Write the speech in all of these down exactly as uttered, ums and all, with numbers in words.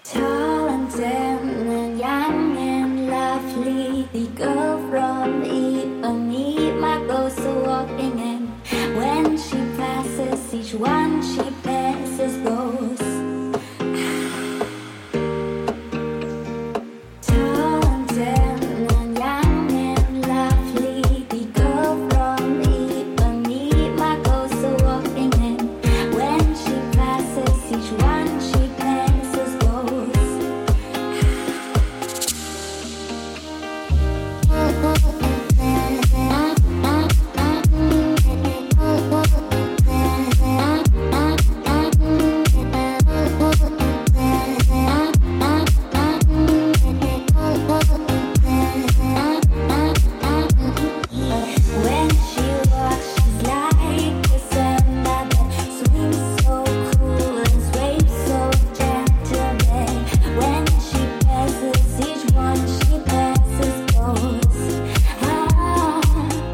Tall and thin and young and lovely, the girl from Ipanema goes a walking, and when she passes, each one she passes goes. Tall and thin and young and lovely, the girl from Ipanema goes a walking, and when she passes, each one she passes goes. When she walks, she's like a samba that swings so cool and sways so gently. When she passes, each one she passes goes. Ah.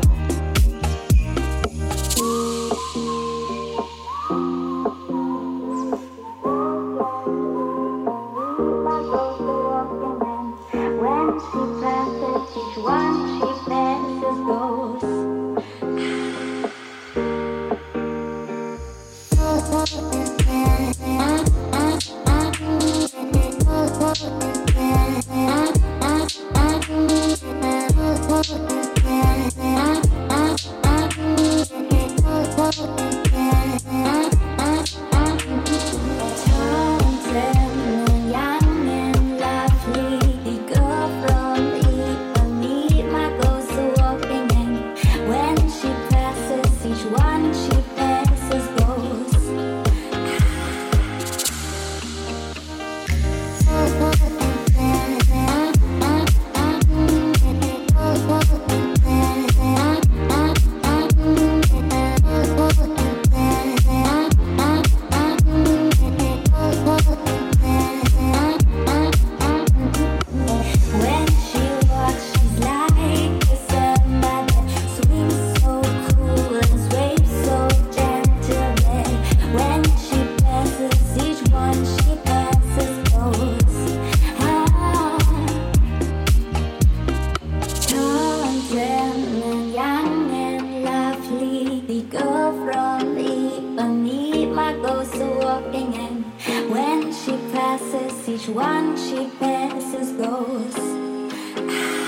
When she passes, each one she passes goes. Tall and thin and young and lovely, the girl from Ipanema goes a walking, and when she passes, each one she passes goes. When she walks, she's like a samba that swings so cool and sways so gently. When she passes, each one she passes goes. Ah. Tall and thin and young and lovely, the girl from Ipanema goes a walking, and when she passes, each one she passes goes.